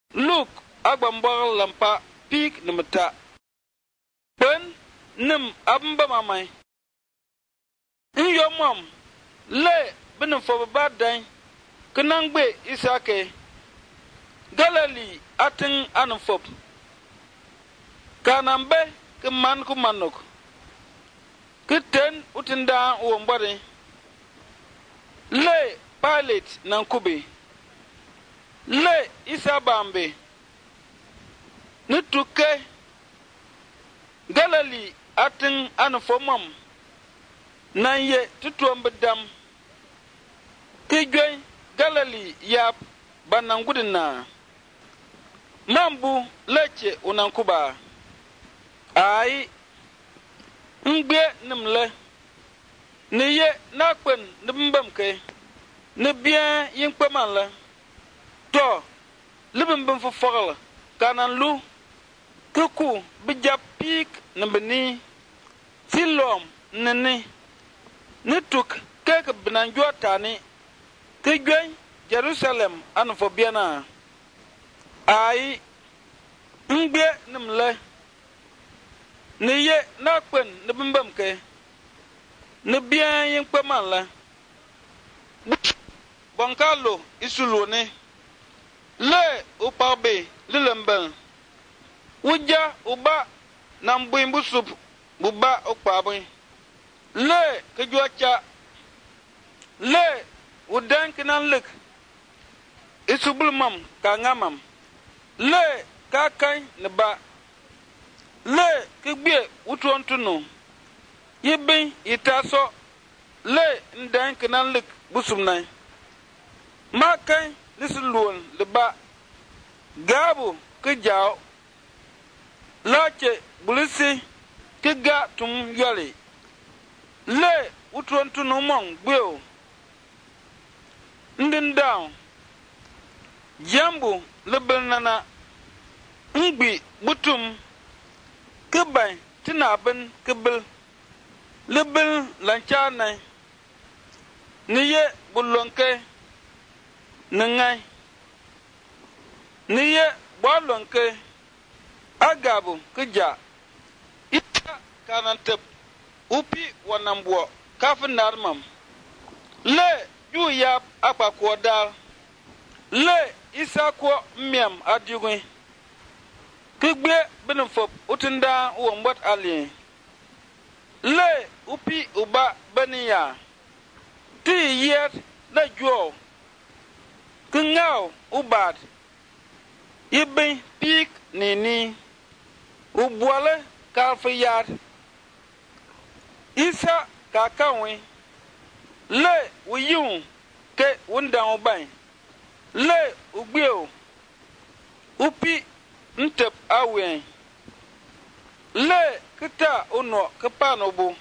Luke agbambor lampa pik numta. Ben nim abamba mamai. In your mom le benin for bad day. Kanangbe isake. Galilee ating anufop. Kanambe keman kumanok. Kiten utinda uombari. Le Pilate nankubi. Le isabambe. Nutuke. Galilee ating anufomam. Nanye tutuambedam. Kijwe Galilee yap banangudina. Mambu leche unankuba. Ai ngbe nimle niye nakpen nimbamke ni bien yinkpamanle to libimbim fofogla kanan lu kuku bijap pik nimbini silom nini nituk keke binanjua tani kijwen Jerusalem anfobiana ai ngbe nimle niye nakpen nibimbamke ni bien yinkpamanle Bonkalo isulone le upabe lilembel uja uba nambuin busup buba ukpabe le kejuacha le udan kinanlik isubulmam kangamam le kakai neba le kigbe utuontuno yibin itaso le ndan kinanlik busumnai makai lisulun leba gabu kejao lache bulisi kiga tum yali le utuontuno mong gbeo ndin down jambu lebelnana ngbi butum kebay tinaben kebel lebel lanchane niye bulonke nengai niye bolonke agabu kija ita kanantep upi wanambo kafinarmam le juya akwakoda le isakwo miam adigun kigbe benefop utinda wombot ali le upi uba beniya ti yet la jo kungao ubad yibin pik nini ubwale kalfiyat isa kakawe le uyun ke wundan ubay le ugbeo upi ntep awen le kita uno kepanobu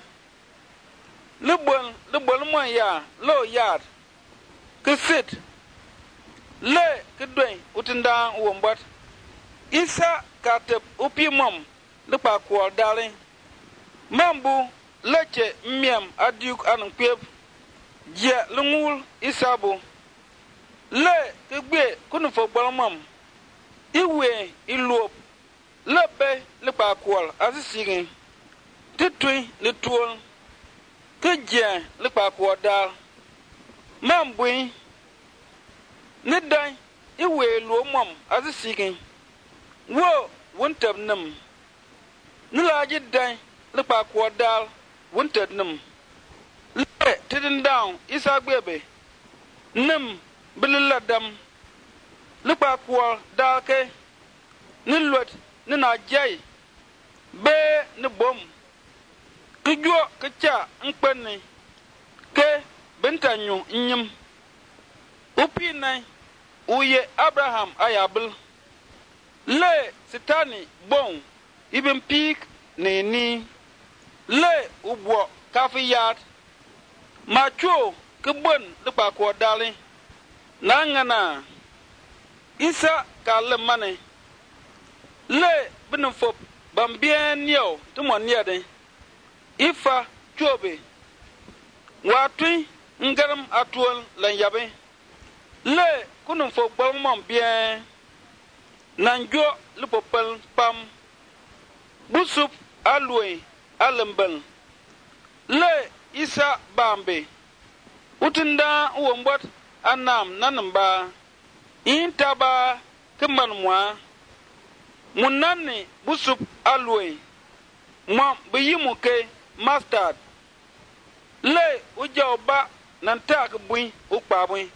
lebon mo ya lo yard kesit le kedwen utinda wombat isa katep upi mom le pa ko dalin mambu leche miam adiuk anpep je lungul isabu le kegbe kunu fo gbalmam iwe iluop lebe le pa ko asisirin titui le tuol keje le pa ko dal mambu ni dan iwe lo mom asisirin wo wontab nam ni laji dan le pa ko dal wontab nam le tidin down isa gbebe nam bililla dam le pa ko dal ke ni lot ni na jay be ni bom kijo kicha nkpenni ke bentanyu nyim upi nai uye Abraham ayabil le sitani bon ibn pik neni le ubwo kafiyat macho kebon le pa ko dali nangana isa kalemane le benfop bambien yo tumon yade ifa chobe watui ngaram atwol lan yabe le kunun fo gbamam bien nanjo lupopel pam busup alwe alembel le isa bambe utinda wombot anam nanamba intaba keman mwa munani busup alwe mwa biyimuke mustard le ujoba nantak bui ukpabui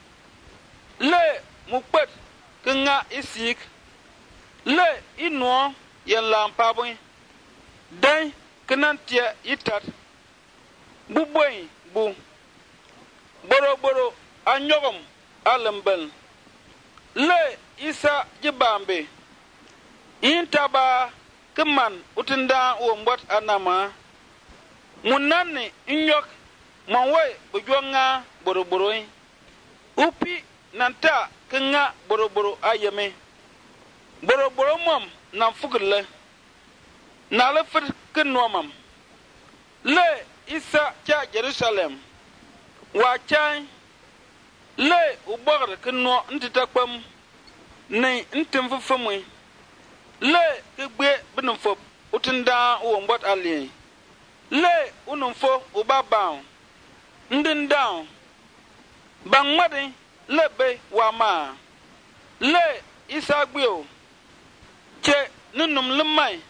le mukpet kenga isik le inuo yen lampabui dai kenantia itat buboi bu boro anyogom alembel le isa jibambe intaba keman utinda wombot anama munani inyok manwe bujonga boro upi nanta kenga boro ayeme boro mom nan fugule na le fir kennomam le isa cha Jerusalem wa chai le ubogre kenno ntitakpam ne ntim fufumwe le kegbe binumfo utinda wombot ali le unumfo ubabao ndin down bangmadi lebe wama le isagbio che nunum lemai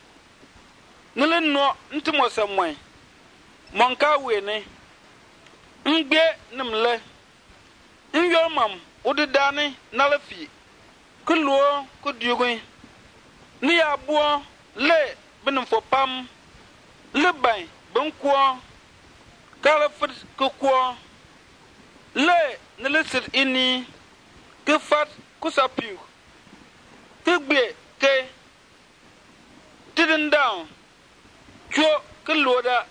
nuleno ntimosamwe monka wene ngbe nimle nyormam udidani nalafi kulwo kudyugui ni abuo le binumfo pam lebai bunkwo kalafit kukwo le nelesit ini kefat kusapiu kegbe ke tidin down cho keloda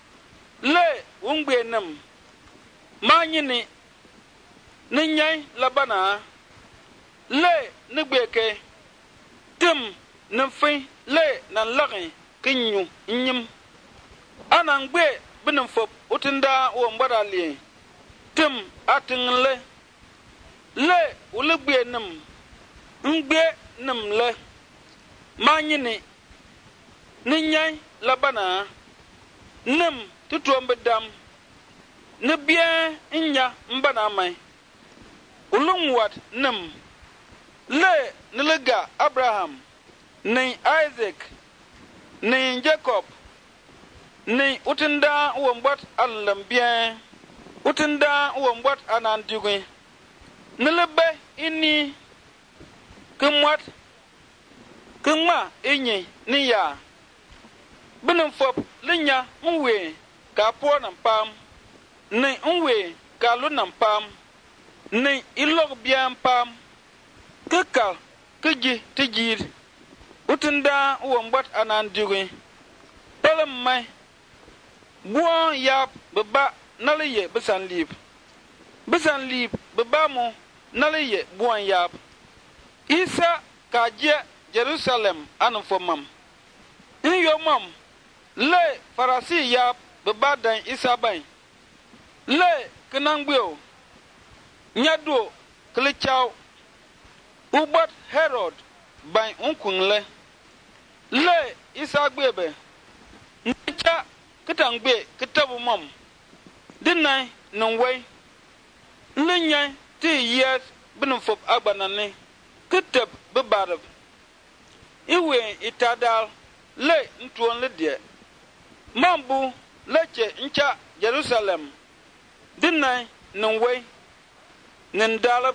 le wungbe nam manyini ninyai labana le negbe ke tim nfin le nan lagi kinyu nyim anangbe binum fop utinda wo mbada li tim atingle le ulugbe nim ngbe nim le manyini ninyai labana nim tutuombe dam ne bien nya mbana mai ulungwat nim le nilega Abraham ni Isaac ni Jacob ni utinda wombot allam bien utinda wombot anandigui nilebe ini kumwat kuma inyi ni ya binum fop linya nwe ka po nam pam ni nwe ka lu nam pam ni ilog bien pam kekal keji tejir utinda wombot anandigui pelam mai buon yap beba naliye besan lib beba mo naliye buon yap isa kaje Jerusalem anfomam in yomam le farasi yap beba dan isa ban le kenangbeo nyado klechao ubat Herod ban unkunle le isa gbebe ncha kitangbe kitabu mom dinai nonway linya ti yes binufop agbanane kitab bebarab iwe itadal le ntuon le die mambu leche ncha Jerusalem dinai nonway nindalab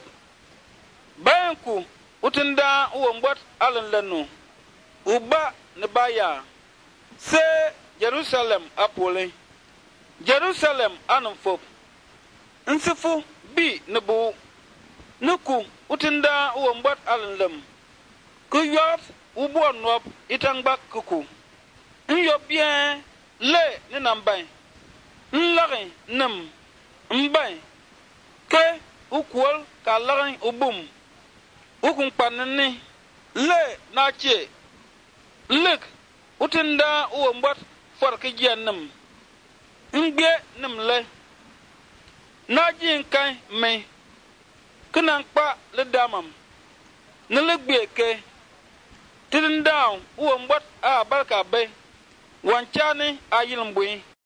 bayanku utinda uwombot alanlanu uba nebaya se Jerusalem apole Jerusalem anumfop nsifu bi nebu nuku utinda uwombot alanlam kuyot ubo nop itangbak kuku nyo bien le ni nambai nlagi nem mbai ke ukwol ka lagi ubum ukun panni le nache lek utinda uwombot forki jennam ngbe nimle najin kai me kunan pa le damam nile gbe ke Sitting down, who and what are Balka Bay. One Chani, I yield